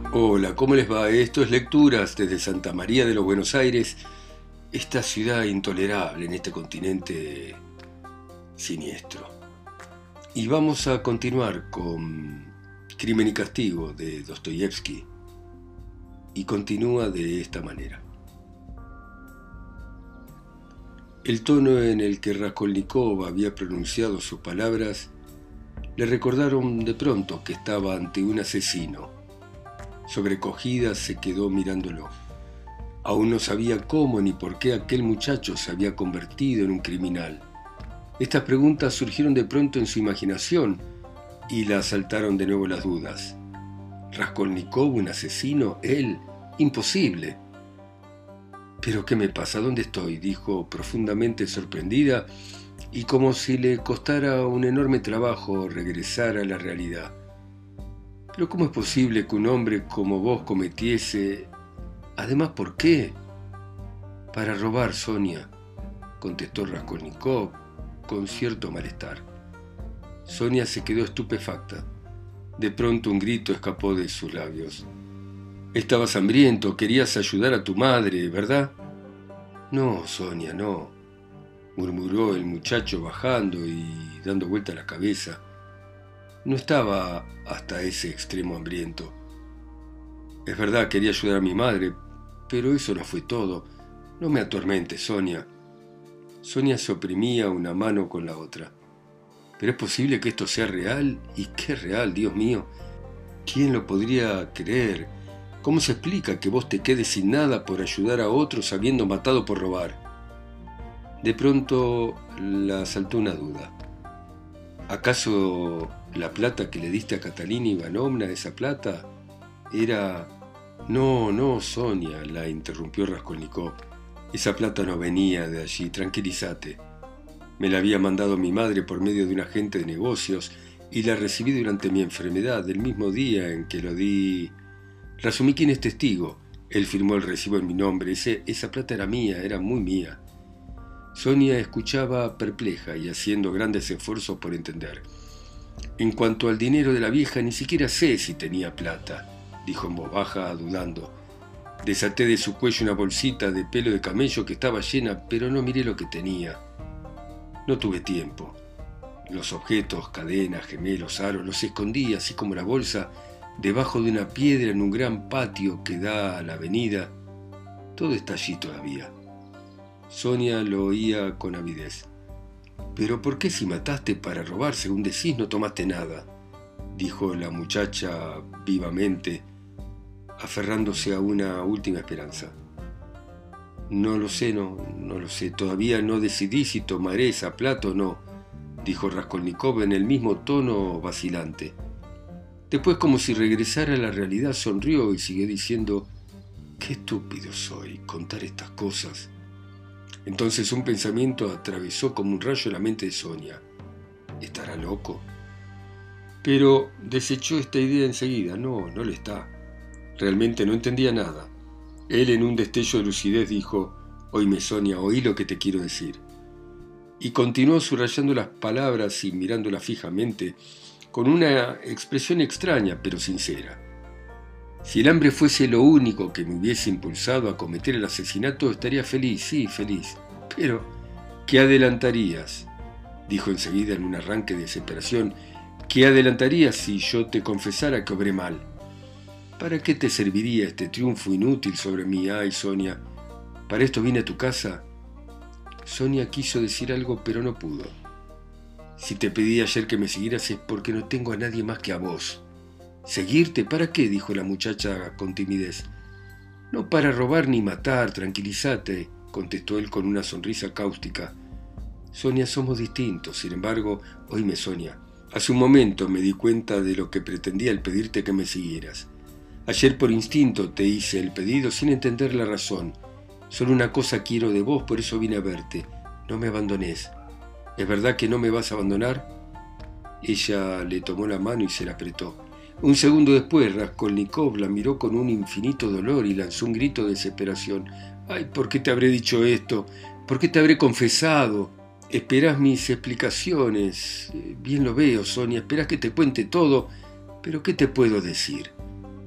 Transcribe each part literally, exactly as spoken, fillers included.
Hola, ¿cómo les va? Esto es Lecturas desde Santa María de los Buenos Aires, esta ciudad intolerable en este continente siniestro. Y vamos a continuar con Crimen y Castigo de Dostoyevsky. Y continúa de esta manera. El tono en el que Raskolnikov había pronunciado sus palabras le recordaron de pronto que estaba ante un asesino. Sobrecogida se quedó mirándolo. Aún no sabía cómo ni por qué aquel muchacho se había convertido en un criminal. Estas preguntas surgieron de pronto en su imaginación y la asaltaron de nuevo las dudas. ¿Raskolnikov un asesino? ¿Él? Imposible. ¿Pero qué me pasa? ¿Dónde estoy?, dijo profundamente sorprendida y como si le costara un enorme trabajo regresar a la realidad. ¿Pero cómo es posible que un hombre como vos cometiese? Además, ¿por qué? Para robar, Sonia, contestó Raskolnikov con cierto malestar. Sonia se quedó estupefacta. De pronto un grito escapó de sus labios. Estabas hambriento, querías ayudar a tu madre, ¿verdad? No, Sonia, no, murmuró el muchacho bajando y dando vuelta la cabeza. No estaba hasta ese extremo hambriento. Es verdad, quería ayudar a mi madre, pero eso no fue todo. No me atormentes, Sonia. Sonia se oprimía una mano con la otra. ¿Pero es posible que esto sea real? ¿Y qué real, Dios mío? ¿Quién lo podría creer? ¿Cómo se explica que vos te quedes sin nada por ayudar a otros habiendo matado por robar? De pronto la asaltó una duda. ¿Acaso la plata que le diste a Catalina Ivanovna, esa plata, era...? No, no, Sonia, la interrumpió Raskolnikov. Esa plata no venía de allí, tranquilízate. Me la había mandado mi madre por medio de un agente de negocios y la recibí durante mi enfermedad, el mismo día en que lo di. Resumí quién es testigo. Él firmó el recibo en mi nombre. Ese, esa plata era mía, era muy mía. Sonia escuchaba perpleja y haciendo grandes esfuerzos por entender. En cuanto al dinero de la vieja, ni siquiera sé si tenía plata, dijo en voz baja, dudando. Desaté de su cuello una bolsita de pelo de camello que estaba llena, pero no miré lo que tenía. No tuve tiempo. Los objetos, cadenas, gemelos, aros, los escondí, así como la bolsa, debajo de una piedra en un gran patio que da a la avenida. Todo está allí todavía. Sonia lo oía con avidez. «¿Pero por qué si mataste para robar, según decís, no tomaste nada?», dijo la muchacha vivamente, aferrándose a una última esperanza. «No lo sé, no, no lo sé. Todavía no decidí si tomaré esa plata o no», dijo Raskolnikov en el mismo tono vacilante. Después, como si regresara a la realidad, sonrió y siguió diciendo: «Qué estúpido soy, contar estas cosas». Entonces un pensamiento atravesó como un rayo la mente de Sonia. ¿Estará loco? Pero desechó esta idea enseguida. No, no lo está. Realmente no entendía nada. Él, en un destello de lucidez, dijo: «Oíme, Sonia, oí lo que te quiero decir». Y continuó subrayando las palabras y mirándola fijamente, con una expresión extraña pero sincera. Si el hambre fuese lo único que me hubiese impulsado a cometer el asesinato, estaría feliz, sí, feliz. Pero, ¿qué adelantarías?, dijo enseguida en un arranque de desesperación. ¿Qué adelantarías si yo te confesara que obré mal? ¿Para qué te serviría este triunfo inútil sobre mí? Ay, Sonia, ¿para esto vine a tu casa? Sonia quiso decir algo, pero no pudo. Si te pedí ayer que me siguieras es porque no tengo a nadie más que a vos. ¿Seguirte? ¿Para qué?, dijo la muchacha con timidez. No para robar ni matar, tranquilízate, contestó él con una sonrisa cáustica. Sonia, somos distintos, sin embargo, oíme, Sonia, hace un momento me di cuenta de lo que pretendía al pedirte que me siguieras. Ayer por instinto te hice el pedido sin entender la razón. Solo una cosa quiero de vos, por eso vine a verte. No me abandones. ¿Es verdad que no me vas a abandonar? Ella le tomó la mano y se la apretó. Un segundo después, Raskolnikov la miró con un infinito dolor y lanzó un grito de desesperación. «Ay, ¿por qué te habré dicho esto? ¿Por qué te habré confesado? Esperás mis explicaciones. Bien lo veo, Sonia, esperás que te cuente todo. Pero ¿qué te puedo decir?»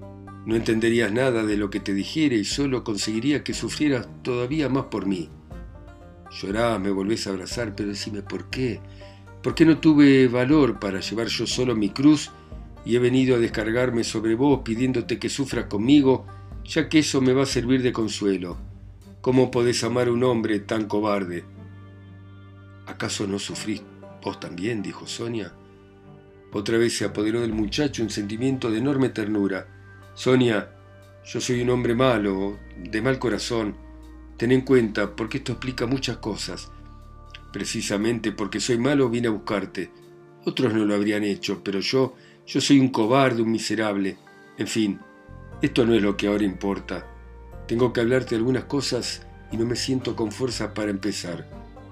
No entenderías nada de lo que te dijera y solo conseguiría que sufrieras todavía más por mí. Llorás, me volvés a abrazar, pero decime por qué. ¿Por qué no tuve valor para llevar yo solo mi cruz y he venido a descargarme sobre vos pidiéndote que sufras conmigo, ya que eso me va a servir de consuelo? ¿Cómo podés amar a un hombre tan cobarde? ¿Acaso no sufrís vos también?, dijo Sonia. Otra vez se apoderó del muchacho un sentimiento de enorme ternura. Sonia, yo soy un hombre malo, de mal corazón. Ten en cuenta, porque esto explica muchas cosas. Precisamente porque soy malo vine a buscarte. Otros no lo habrían hecho, pero yo, yo soy un cobarde, un miserable. En fin, esto no es lo que ahora importa. Tengo que hablarte algunas cosas y no me siento con fuerza para empezar.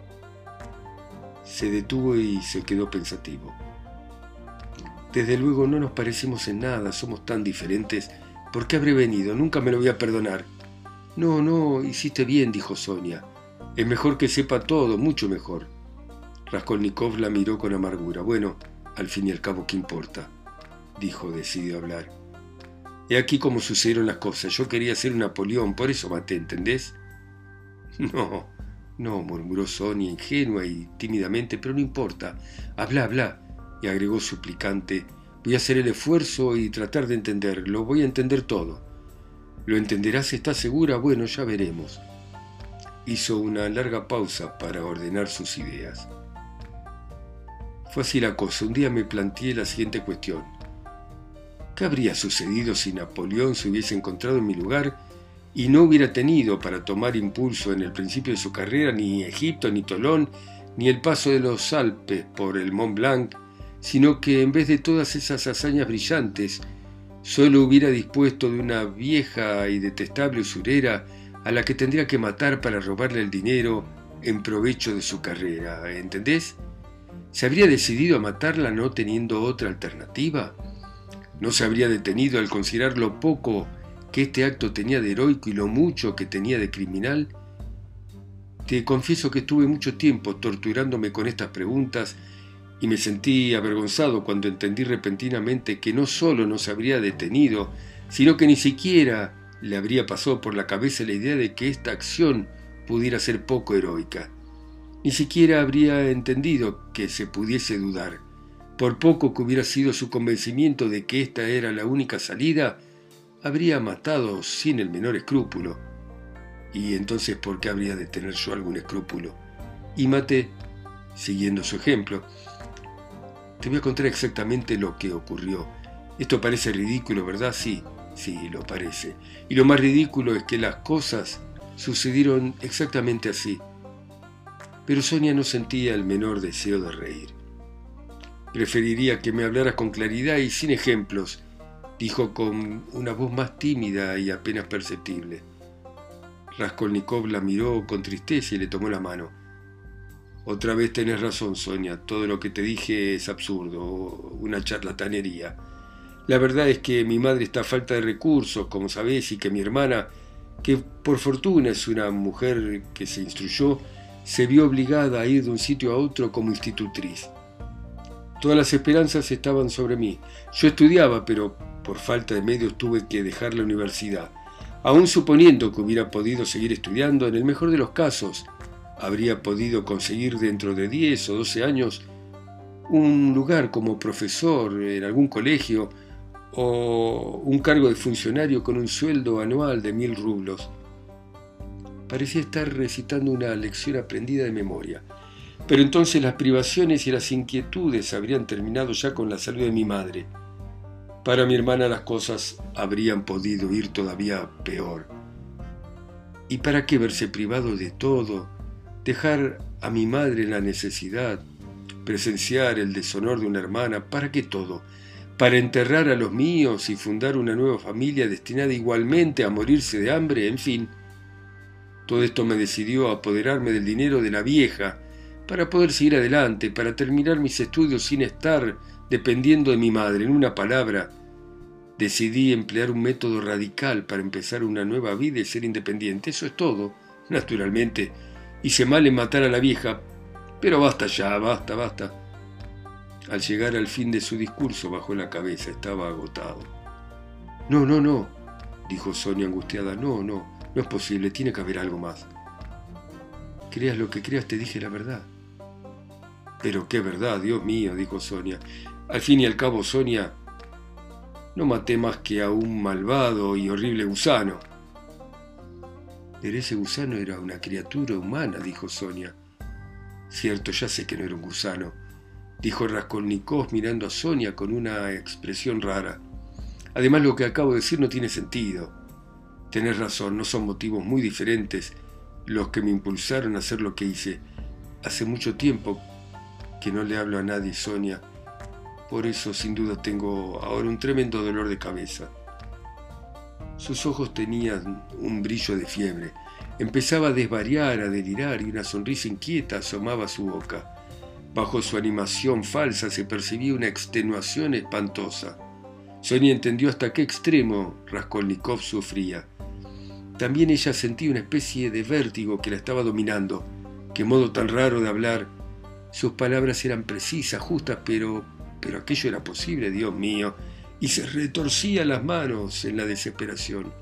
Se detuvo y se quedó pensativo. Desde luego no nos parecemos en nada, somos tan diferentes. ¿Por qué habré venido? Nunca me lo voy a perdonar. No, no, hiciste bien, dijo Sonia. Es mejor que sepa todo, mucho mejor. Raskolnikov la miró con amargura. Bueno, al fin y al cabo, ¿qué importa?, dijo, decidido a hablar. He aquí cómo sucedieron las cosas. Yo quería ser un Napoleón, por eso maté, ¿entendés? No, no, murmuró Sonia, ingenua y tímidamente, pero no importa. Habla, habla. Y agregó suplicante, voy a hacer el esfuerzo y tratar de entenderlo, voy a entender todo. ¿Lo entenderás? ¿Estás segura? Bueno, ya veremos. Hizo una larga pausa para ordenar sus ideas. Fue así la cosa. Un día me planteé la siguiente cuestión. ¿Qué habría sucedido si Napoleón se hubiese encontrado en mi lugar y no hubiera tenido para tomar impulso en el principio de su carrera ni Egipto, ni Tolón, ni el paso de los Alpes por el Mont Blanc, sino que en vez de todas esas hazañas brillantes, solo hubiera dispuesto de una vieja y detestable usurera a la que tendría que matar para robarle el dinero en provecho de su carrera, ¿entendés? ¿Se habría decidido a matarla no teniendo otra alternativa? ¿No se habría detenido al considerar lo poco que este acto tenía de heroico y lo mucho que tenía de criminal? Te confieso que estuve mucho tiempo torturándome con estas preguntas y me sentí avergonzado cuando entendí repentinamente que no solo no se habría detenido, sino que ni siquiera le habría pasado por la cabeza la idea de que esta acción pudiera ser poco heroica. Ni siquiera habría entendido que se pudiese dudar. Por poco que hubiera sido su convencimiento de que esta era la única salida, habría matado sin el menor escrúpulo. ¿Y entonces por qué habría de tener yo algún escrúpulo? Y maté, siguiendo su ejemplo. Te voy a contar exactamente lo que ocurrió. Esto parece ridículo, ¿verdad? Sí, sí, lo parece. Y lo más ridículo es que las cosas sucedieron exactamente así. Pero Sonia no sentía el menor deseo de reír. Preferiría que me hablaras con claridad y sin ejemplos, dijo con una voz más tímida y apenas perceptible. Raskolnikov la miró con tristeza y le tomó la mano. Otra vez tenés razón, Sonia, todo lo que te dije es absurdo, una charlatanería. La verdad es que mi madre está a falta de recursos, como sabés, y que mi hermana, que por fortuna es una mujer que se instruyó, se vio obligada a ir de un sitio a otro como institutriz. Todas las esperanzas estaban sobre mí. Yo estudiaba, pero por falta de medios tuve que dejar la universidad. Aún suponiendo que hubiera podido seguir estudiando, en el mejor de los casos, habría podido conseguir dentro de diez o doce años un lugar como profesor en algún colegio o un cargo de funcionario con un sueldo anual de mil rublos. Parecía estar recitando una lección aprendida de memoria. Pero entonces las privaciones y las inquietudes habrían terminado ya con la salud de mi madre. Para mi hermana las cosas habrían podido ir todavía peor. ¿Y para qué verse privado de todo? Dejar a mi madre en la necesidad, presenciar el deshonor de una hermana, ¿para qué todo? ¿Para enterrar a los míos y fundar una nueva familia destinada igualmente a morirse de hambre? En fin, todo esto me decidió a apoderarme del dinero de la vieja para poder seguir adelante, para terminar mis estudios sin estar dependiendo de mi madre. En una palabra, decidí emplear un método radical para empezar una nueva vida y ser independiente. Eso es todo. Naturalmente, hice mal en matar a la vieja, pero basta ya, basta, basta. Al llegar al fin de su discurso bajó la cabeza, estaba agotado. No, no, no, dijo Sonia angustiada. No, no, no es posible, tiene que haber algo más. Creas lo que creas, te dije la verdad. Pero qué verdad, Dios mío, dijo Sonia. Al fin y al cabo, Sonia, no maté más que a un malvado y horrible gusano. Pero ese gusano era una criatura humana, dijo Sonia. Cierto, ya sé que no era un gusano, dijo Raskolnikov mirando a Sonia con una expresión rara. Además, lo que acabo de decir no tiene sentido. Tenés razón, no son motivos muy diferentes los que me impulsaron a hacer lo que hice. Hace mucho tiempo que no le hablo a nadie, Sonia. Por eso, sin duda, tengo ahora un tremendo dolor de cabeza. Sus ojos tenían un brillo de fiebre. Empezaba a desvariar, a delirar, y una sonrisa inquieta asomaba a su boca. Bajo su animación falsa se percibía una extenuación espantosa. Sonia entendió hasta qué extremo Raskolnikov sufría. También ella sentía una especie de vértigo que la estaba dominando. Qué modo tan raro de hablar. Sus palabras eran precisas, justas, pero, pero aquello era posible, Dios mío, y se retorcía las manos en la desesperación.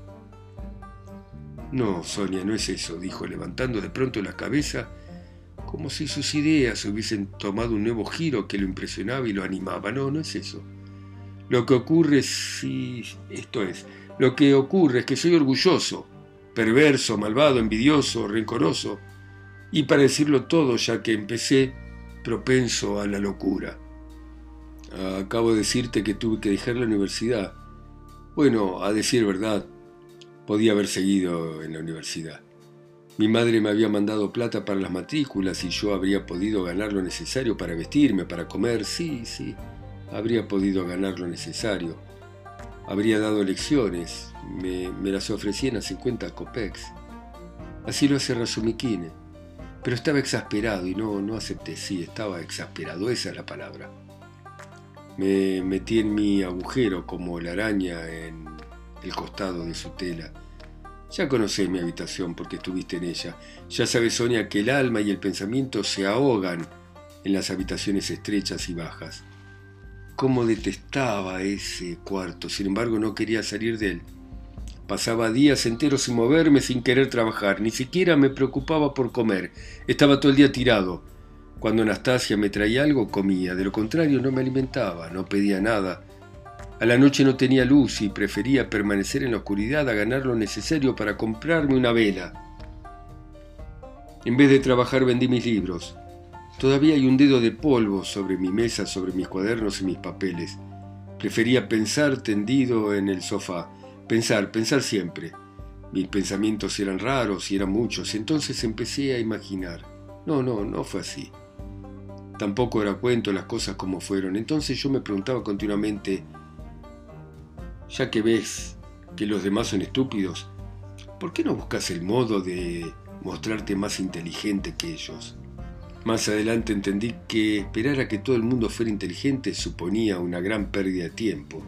No, Sonia, no es eso, dijo, levantando de pronto la cabeza, como si sus ideas hubiesen tomado un nuevo giro que lo impresionaba y lo animaba. No, no es eso. Lo que ocurre, sí, esto es, lo que ocurre es que soy orgulloso, perverso, malvado, envidioso, rencoroso, y para decirlo todo, ya que empecé, propenso a la locura. Acabo de decirte que tuve que dejar la universidad. Bueno, a decir verdad, podía haber seguido en la universidad. Mi madre me había mandado plata para las matrículas y yo habría podido ganar lo necesario para vestirme, para comer. Sí, sí, habría podido ganar lo necesario. Habría dado lecciones, me, me las ofrecían a cincuenta kopecks. Así lo hace Razumikine. Pero estaba exasperado y no, no acepté. Sí, estaba exasperado, esa es la palabra. Me metí en mi agujero como la araña en el costado de su tela. Ya conocés mi habitación porque estuviste en ella. Ya sabes, Sonia, que el alma y el pensamiento se ahogan en las habitaciones estrechas y bajas. Cómo detestaba ese cuarto, sin embargo no quería salir de él. Pasaba días enteros sin moverme, sin querer trabajar, ni siquiera me preocupaba por comer. Estaba todo el día tirado. Cuando Anastasia me traía algo, comía. De lo contrario, no me alimentaba, no pedía nada. A la noche no tenía luz y prefería permanecer en la oscuridad a ganar lo necesario para comprarme una vela. En vez de trabajar vendí mis libros. Todavía hay un dedo de polvo sobre mi mesa, sobre mis cuadernos y mis papeles. Prefería pensar tendido en el sofá. Pensar, pensar siempre. Mis pensamientos eran raros y eran muchos, entonces empecé a imaginar. No, no, no fue así. Tampoco era cuento las cosas como fueron. Entonces yo me preguntaba continuamente, ya que ves que los demás son estúpidos, ¿por qué no buscas el modo de mostrarte más inteligente que ellos? Más adelante entendí que esperar a que todo el mundo fuera inteligente suponía una gran pérdida de tiempo.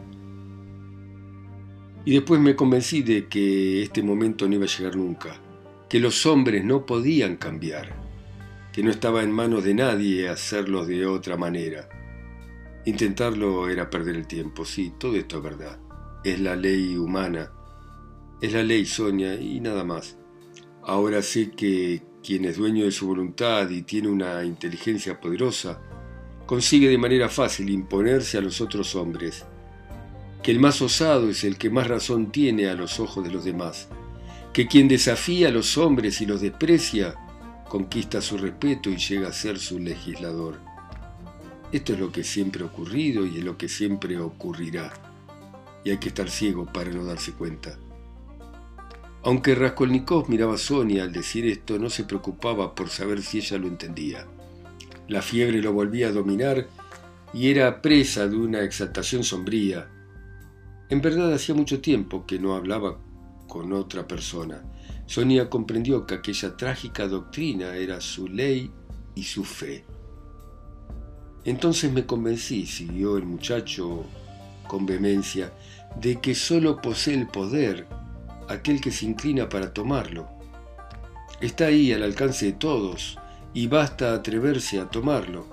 Y después me convencí de que este momento no iba a llegar nunca, que los hombres no podían cambiar, que no estaba en manos de nadie hacerlo de otra manera. Intentarlo era perder el tiempo, sí, todo esto es verdad. Es la ley humana, es la ley, Sonia, y nada más. Ahora sé que quien es dueño de su voluntad y tiene una inteligencia poderosa, consigue de manera fácil imponerse a los otros hombres, que el más osado es el que más razón tiene a los ojos de los demás, que quien desafía a los hombres y los desprecia, conquista su respeto y llega a ser su legislador. Esto es lo que siempre ha ocurrido y es lo que siempre ocurrirá, y hay que estar ciego para no darse cuenta. Aunque Raskolnikov miraba a Sonia al decir esto, no se preocupaba por saber si ella lo entendía. La fiebre lo volvía a dominar y era presa de una exaltación sombría. En verdad hacía mucho tiempo que no hablaba con otra persona. Sonia comprendió que aquella trágica doctrina era su ley y su fe. Entonces me convencí, siguió el muchacho con vehemencia, de que solo posee el poder aquel que se inclina para tomarlo. Está ahí al alcance de todos y basta atreverse a tomarlo.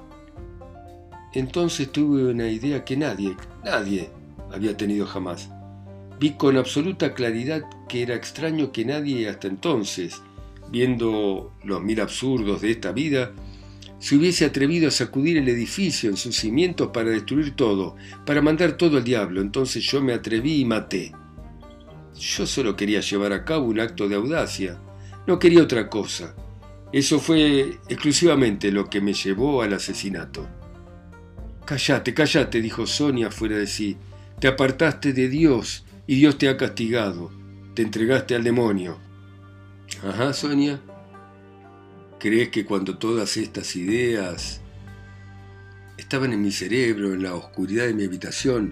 Entonces tuve una idea que nadie, nadie había tenido jamás. Vi con absoluta claridad que era extraño que nadie hasta entonces, viendo los mil absurdos de esta vida, se hubiese atrevido a sacudir el edificio en sus cimientos para destruir todo, para mandar todo al diablo. Entonces yo me atreví y maté. Yo solo quería llevar a cabo un acto de audacia, no quería otra cosa. Eso fue exclusivamente lo que me llevó al asesinato. «Cállate, cállate», dijo Sonia fuera de sí. «Te apartaste de Dios y Dios te ha castigado. Te entregaste al demonio». «Ajá, Sonia. ¿Crees que cuando todas estas ideas estaban en mi cerebro, en la oscuridad de mi habitación,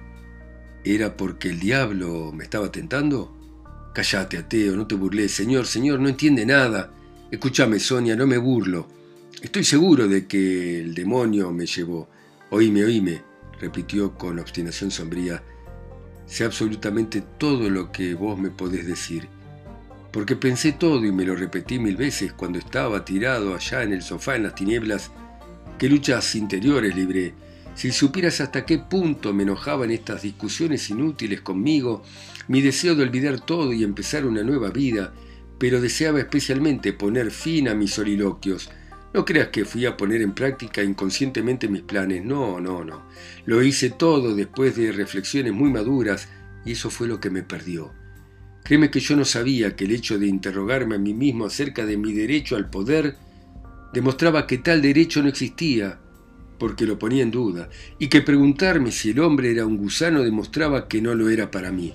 era porque el diablo me estaba tentando? Cállate, ateo, no te burles. Señor, señor, no entiende nada. Escúchame, Sonia, no me burlo. Estoy seguro de que el demonio me llevó. Oíme, oíme», repitió con obstinación sombría. «Sé absolutamente todo lo que vos me podés decir, porque pensé todo y me lo repetí mil veces cuando estaba tirado allá en el sofá en las tinieblas. Qué luchas interiores libré. Si supieras hasta qué punto me enojaban estas discusiones inútiles conmigo, mi deseo de olvidar todo y empezar una nueva vida, pero deseaba especialmente poner fin a mis soliloquios. No creas que fui a poner en práctica inconscientemente mis planes, no, no, no. Lo hice todo después de reflexiones muy maduras y eso fue lo que me perdió. Créeme que yo no sabía que el hecho de interrogarme a mí mismo acerca de mi derecho al poder demostraba que tal derecho no existía, porque lo ponía en duda, y que preguntarme si el hombre era un gusano demostraba que no lo era para mí.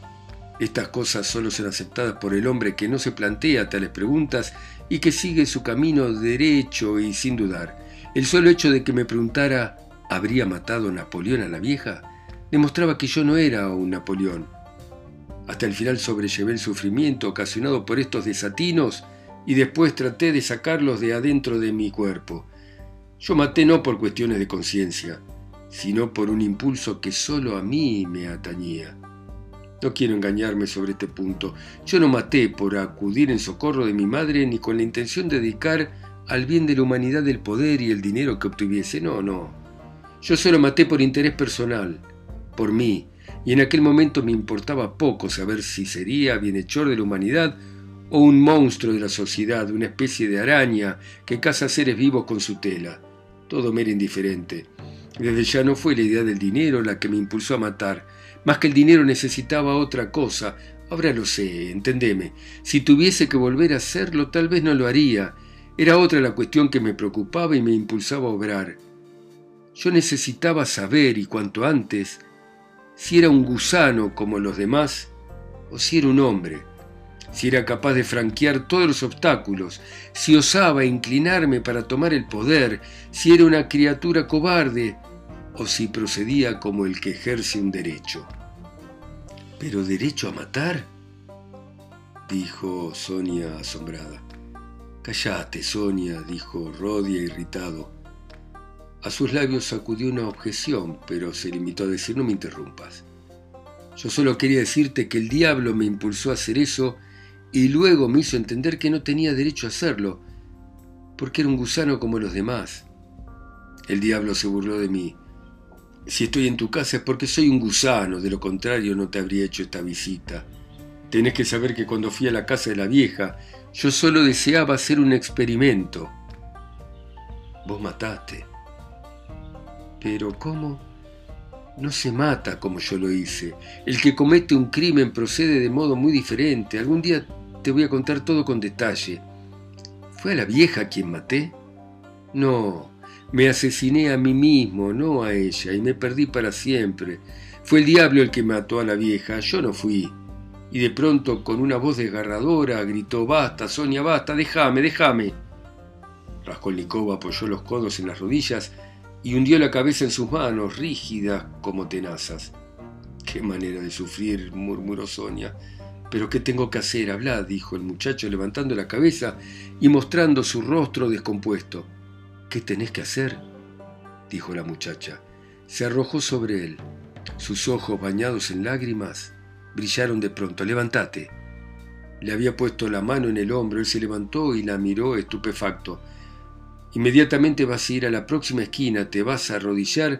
Estas cosas solo son aceptadas por el hombre que no se plantea tales preguntas y que sigue su camino derecho y sin dudar. El solo hecho de que me preguntara ¿habría matado Napoleón a la vieja?, demostraba que yo no era un Napoleón. Hasta el final sobrellevé el sufrimiento ocasionado por estos desatinos y después traté de sacarlos de adentro de mi cuerpo. Yo maté no por cuestiones de conciencia, sino por un impulso que solo a mí me atañía. No quiero engañarme sobre este punto. Yo no maté por acudir en socorro de mi madre ni con la intención de dedicar al bien de la humanidad el poder y el dinero que obtuviese. No, no. Yo solo maté por interés personal, por mí, y en aquel momento me importaba poco saber si sería bienhechor de la humanidad o un monstruo de la sociedad, una especie de araña que caza seres vivos con su tela. Todo me era indiferente. Desde ya no fue la idea del dinero la que me impulsó a matar. Más que el dinero necesitaba otra cosa. Ahora lo sé, entendeme. Si tuviese que volver a hacerlo, tal vez no lo haría. Era otra la cuestión que me preocupaba y me impulsaba a obrar. Yo necesitaba saber, y cuanto antes, si era un gusano como los demás, o si era un hombre, si era capaz de franquear todos los obstáculos, si osaba inclinarme para tomar el poder, si era una criatura cobarde, o si procedía como el que ejerce un derecho. ¿Pero derecho a matar?, dijo Sonia asombrada. «Cállate, Sonia», dijo Rodia irritado. A sus labios sacudió una objeción, pero se limitó a decir: «No me interrumpas. Yo solo quería decirte que el diablo me impulsó a hacer eso y luego me hizo entender que no tenía derecho a hacerlo, porque era un gusano como los demás. El diablo se burló de mí. Si estoy en tu casa es porque soy un gusano, de lo contrario no te habría hecho esta visita. Tenés que saber que cuando fui a la casa de la vieja, yo solo deseaba hacer un experimento. Vos mataste». «¿Pero cómo?» «No se mata como yo lo hice. El que comete un crimen procede de modo muy diferente. Algún día te voy a contar todo con detalle. ¿Fue a la vieja a quien maté? No, me asesiné a mí mismo, no a ella, y me perdí para siempre. Fue el diablo el que mató a la vieja, yo no fui». Y de pronto, con una voz desgarradora, gritó: «Basta, Sonia, basta, déjame, déjame». Raskolnikov apoyó los codos en las rodillas y hundió la cabeza en sus manos, rígidas como tenazas. «Qué manera de sufrir», murmuró Sonia. «¿Pero qué tengo que hacer? Hablad», dijo el muchacho levantando la cabeza y mostrando su rostro descompuesto. «¿Qué tenés que hacer?», dijo la muchacha. Se arrojó sobre él. Sus ojos, bañados en lágrimas, brillaron de pronto. «Levántate». Le había puesto la mano en el hombro. Él se levantó y la miró estupefacto. «Inmediatamente vas a ir a la próxima esquina, te vas a arrodillar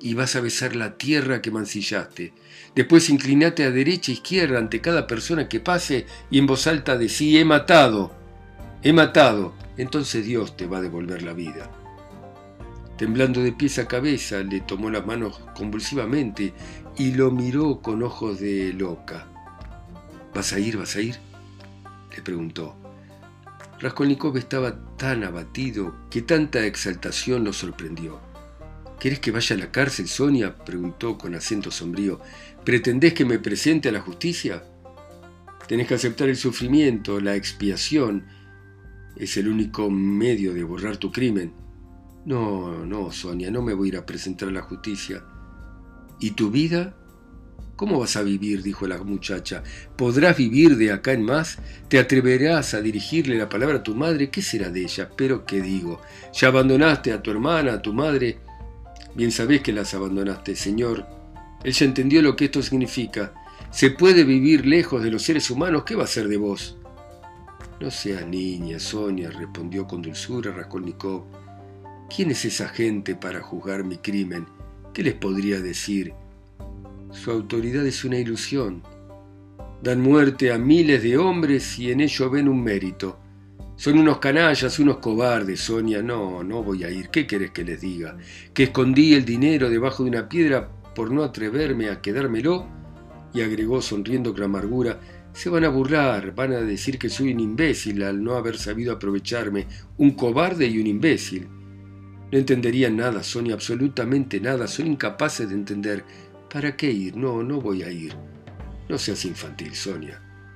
y vas a besar la tierra que mancillaste. Después inclinate a derecha e izquierda ante cada persona que pase y en voz alta decí: he matado, he matado. Entonces Dios te va a devolver la vida. Temblando de pies a cabeza, le tomó las manos convulsivamente y lo miró con ojos de loca. ¿Vas a ir, vas a ir?, le preguntó. Raskolnikov estaba tan abatido que tanta exaltación lo sorprendió. ¿Querés que vaya a la cárcel, Sonia?, preguntó con acento sombrío. ¿Pretendés que me presente a la justicia? Tenés que aceptar el sufrimiento, la expiación. Es el único medio de borrar tu crimen. No, no, Sonia, no me voy a ir a presentar a la justicia. ¿Y tu vida? ¿Cómo vas a vivir?, dijo la muchacha. ¿Podrás vivir de acá en más? ¿Te atreverás a dirigirle la palabra a tu madre? ¿Qué será de ella? Pero, ¿qué digo? ¿Ya abandonaste a tu hermana, a tu madre? Bien sabés que las abandonaste, señor. Él ya entendió lo que esto significa. ¿Se puede vivir lejos de los seres humanos? ¿Qué va a hacer de vos? No seas niña, Sonia, respondió con dulzura Raskolnikov. ¿Quién es esa gente para juzgar mi crimen? ¿Qué les podría decir? Su autoridad es una ilusión. Dan muerte a miles de hombres y en ello ven un mérito. Son unos canallas, unos cobardes, Sonia. No, no voy a ir. ¿Qué querés que les diga? ¿Que escondí el dinero debajo de una piedra por no atreverme a quedármelo? Y agregó sonriendo con amargura: se van a burlar, van a decir que soy un imbécil al no haber sabido aprovecharme, un cobarde y un imbécil. No entenderían nada, Sonia, absolutamente nada. Son incapaces de entender. ¿Para qué ir? No, no voy a ir. No seas infantil, Sonia.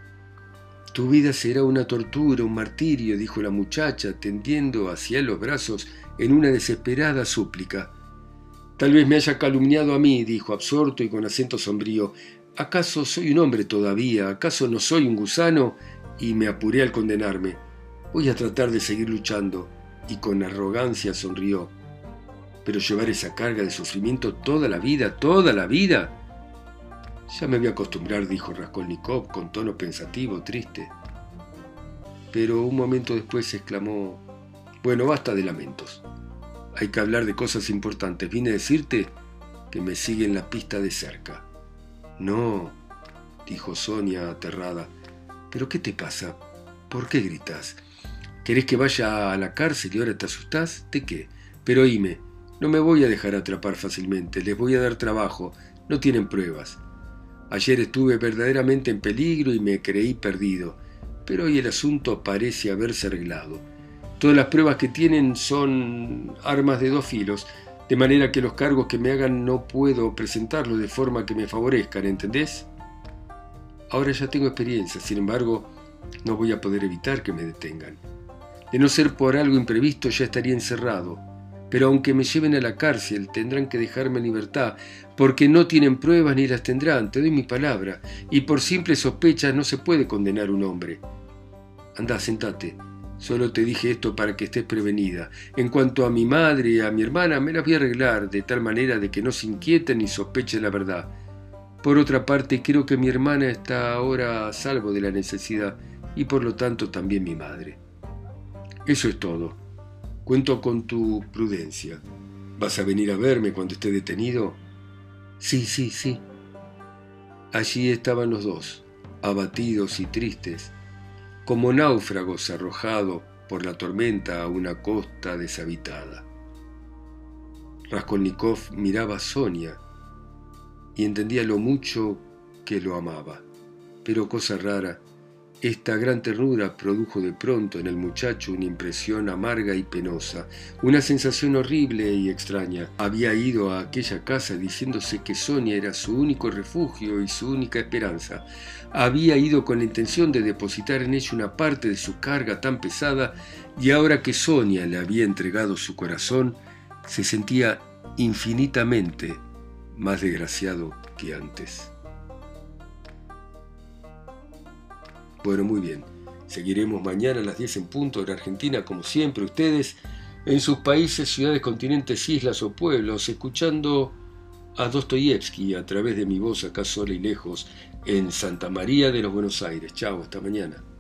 Tu vida será una tortura, un martirio, dijo la muchacha, tendiendo hacia él los brazos en una desesperada súplica. Tal vez me haya calumniado a mí, dijo absorto y con acento sombrío. ¿Acaso soy un hombre todavía? ¿Acaso no soy un gusano? Y me apuré al condenarme. Voy a tratar de seguir luchando. Y con arrogancia sonrió. Pero llevar esa carga de sufrimiento toda la vida, toda la vida. Ya me voy a acostumbrar, dijo Raskolnikov con tono pensativo, triste. Pero un momento después exclamó: bueno, basta de lamentos. Hay que hablar de cosas importantes. Vine a decirte que me siguen la pista de cerca. No, dijo Sonia aterrada. ¿Pero qué te pasa? ¿Por qué gritas? ¿Querés que vaya a la cárcel y ahora te asustás? ¿De qué? Pero oíme, no me voy a dejar atrapar fácilmente. Les voy a dar trabajo. No tienen pruebas. Ayer estuve verdaderamente en peligro y me creí perdido. Pero hoy el asunto parece haberse arreglado. Todas las pruebas que tienen son armas de dos filos, de manera que los cargos que me hagan no puedo presentarlos de forma que me favorezcan, ¿entendés? Ahora ya tengo experiencia, sin embargo, no voy a poder evitar que me detengan. De no ser por algo imprevisto ya estaría encerrado, pero aunque me lleven a la cárcel tendrán que dejarme en libertad, porque no tienen pruebas ni las tendrán, te doy mi palabra, y por simples sospechas no se puede condenar a un hombre. Andá, sentate. Solo te dije esto para que estés prevenida. En cuanto a mi madre y a mi hermana, me las voy a arreglar de tal manera de que no se inquieten ni sospechen la verdad. Por otra parte, creo que mi hermana está ahora a salvo de la necesidad y por lo tanto también mi madre. Eso es todo. Cuento con tu prudencia. ¿Vas a venir a verme cuando esté detenido? Sí, sí, sí. Allí estaban los dos, abatidos y tristes, como náufragos arrojados por la tormenta a una costa deshabitada. Raskolnikov miraba a Sonia y entendía lo mucho que lo amaba. Pero cosa rara, esta gran ternura produjo de pronto en el muchacho una impresión amarga y penosa, una sensación horrible y extraña. Había ido a aquella casa diciéndose que Sonia era su único refugio y su única esperanza. Había ido con la intención de depositar en ella una parte de su carga tan pesada, y ahora que Sonia le había entregado su corazón, se sentía infinitamente más desgraciado que antes. Bueno, muy bien. Seguiremos mañana a las diez en punto en Argentina, como siempre, ustedes en sus países, ciudades, continentes, islas o pueblos, escuchando a Dostoyevsky a través de mi voz acá sola y lejos en Santa María de los Buenos Aires. Chao, hasta mañana.